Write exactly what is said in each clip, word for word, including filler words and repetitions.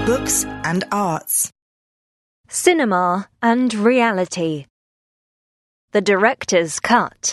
books and arts. Cinema and reality. The director's cut.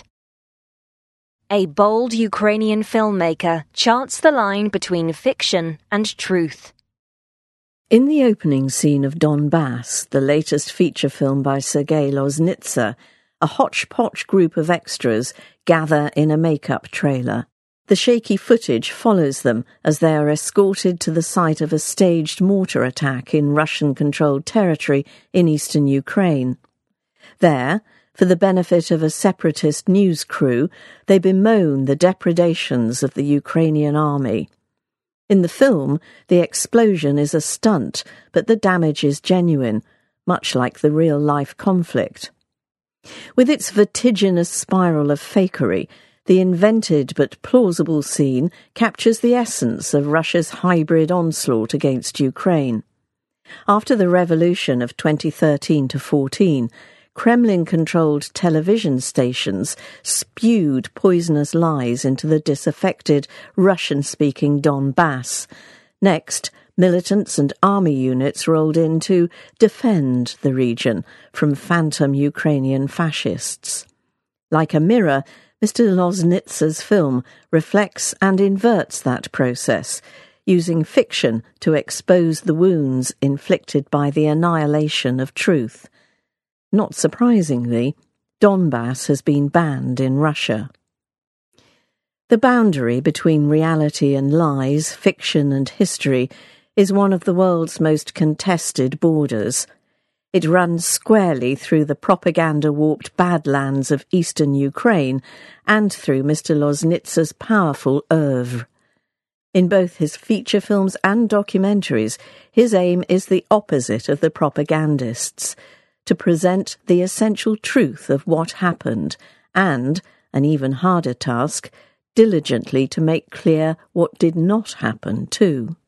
A bold Ukrainian filmmaker charts the line between fiction and truth. In the opening scene of Donbass, the latest feature film by Sergei Loznitsa, a hodgepodge group of extras gather in a makeup trailer. The shaky footage follows them as they are escorted to the site of a staged mortar attack in Russian-controlled territory in eastern Ukraine. There, for the benefit of a separatist news crew, they bemoan the depredations of the Ukrainian army. In the film, the explosion is a stunt, but the damage is genuine, much like the real-life conflict. With its vertiginous spiral of fakery, the invented but plausible scene captures the essence of Russia's hybrid onslaught against Ukraine. After the revolution of twenty thirteen to fourteen, Kremlin-controlled television stations spewed poisonous lies into the disaffected Russian-speaking Donbass. Next, militants and army units rolled in to defend the region from phantom Ukrainian fascists. Like a mirror, Mister Loznitsa's film reflects and inverts that process, using fiction to expose the wounds inflicted by the annihilation of truth. Not surprisingly, Donbass has been banned in Russia. The boundary between reality and lies, fiction and history, is one of the world's most contested borders. It runs squarely through the propaganda-warped badlands of eastern Ukraine and through Mister Loznitsa's powerful oeuvre. In both his feature films and documentaries, his aim is the opposite of the propagandists, to present the essential truth of what happened and, an even harder task, diligently to make clear what did not happen too.